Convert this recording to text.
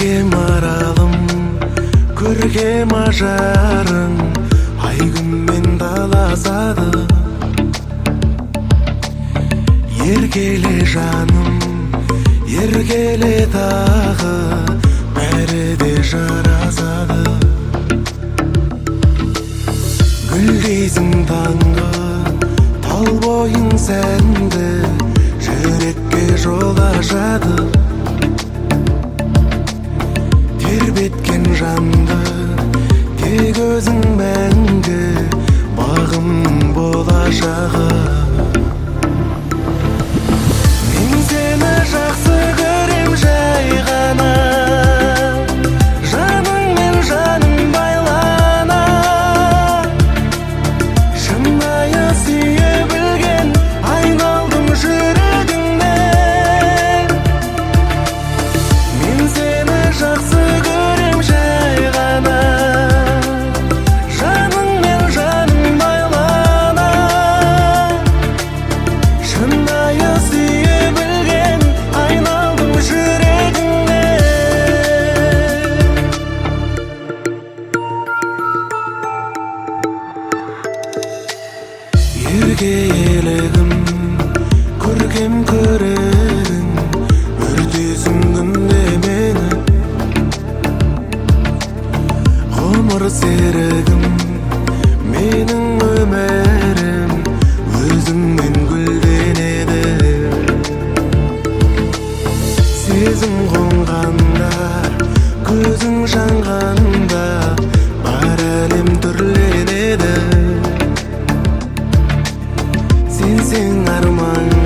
Көркем аралым, көркем ажарың, ай күнмен таласады. Еркеле жаным, еркеле тағы, бәрі де жарасады. Гүлдейсің таңғы, тал бойың сәнді, жүрекке жол ашады. Тербеткен жанды, тек өзің мәңгі, бағым болашағы. Мен сені жақсы көрем жай ғана, жаныңмен жаным байлана. Шынайы сүйе білген, айналдым жүрегіңнен. Мен сені жақсы көрем жай ғана, жаныңмен жаным байлана. Шынайы сүйе білген, айналдым жүрегіңнен. Ерке елігім, көркем көрерің, өртесің күнде мені. Ғұмыр серігім, менің өмірім, өзіңмен гүлденеді. Сезім қонғанда, көзің жанғанда, бар әлем түрленеді. Сенсең арман